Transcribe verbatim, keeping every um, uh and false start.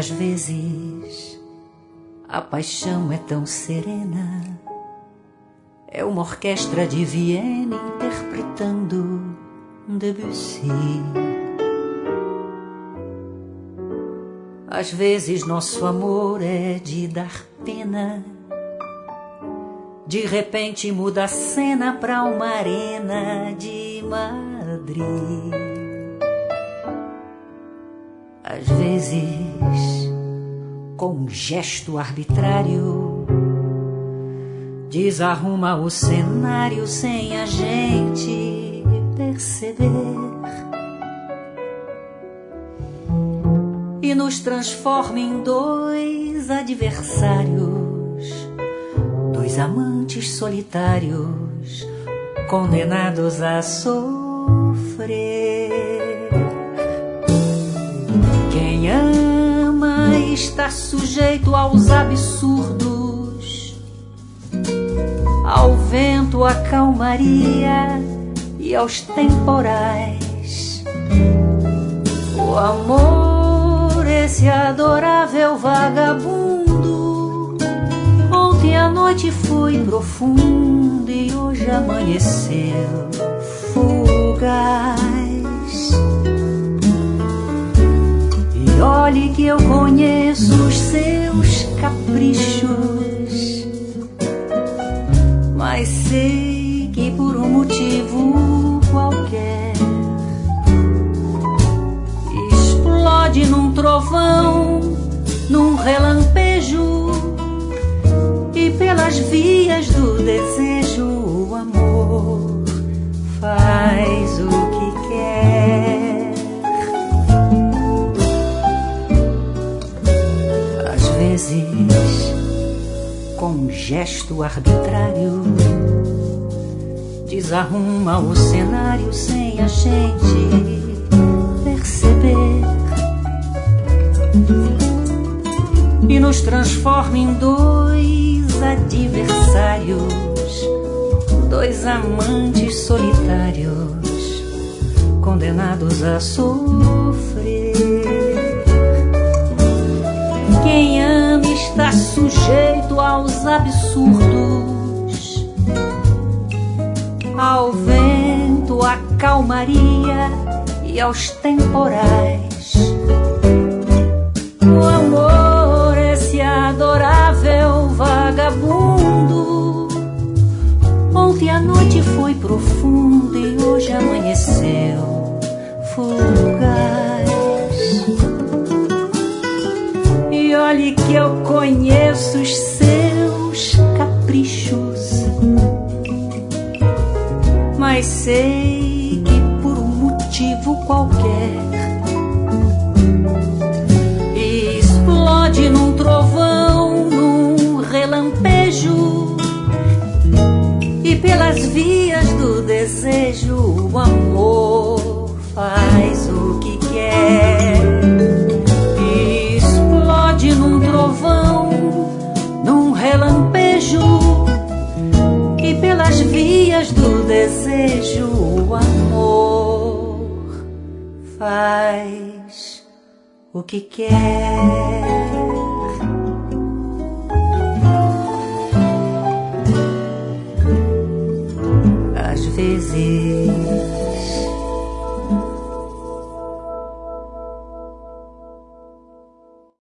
às vezes a paixão é tão serena, é uma orquestra de Viena interpretando Debussy. Às vezes nosso amor é de dar pena, de repente muda a cena pra uma arena de Madrid. Às vezes, com um gesto arbitrário, desarruma o cenário sem a gente perceber e nos transforma em dois adversários, dois amantes solitários condenados a sofrer. Quem ama está sujeito aos absurdos, ao vento, à calmaria e aos temporais. O amor, esse adorável vagabundo, ontem a noite foi profunda e hoje amanheceu fugaz. E olhe que eu conheço os seus caprichos, mas sei que por um motivo qualquer explode num trovão, num relampejo, e pelas vias do desejo o amor faz o que quer. Às vezes, com um gesto arbitrário, desarruma o cenário sem a gente perceber e nos transforma em dois adversários, dois amantes solitários condenados a sofrer. Quem ama está sujeito aos absurdos, ao vento, à calmaria e aos temporais. O amor, esse adorável vagabundo, ontem a noite foi profunda e hoje amanheceu fugaz. E olhe que eu conheço os seus caprichos, mas sei que por um motivo qualquer explode num trovão, num relampejo, e pelas vias do desejo o amor faz o que quer. Explode num trovão, num relampejo, e pelas vias do desejo o amor faz o que quer. Às vezes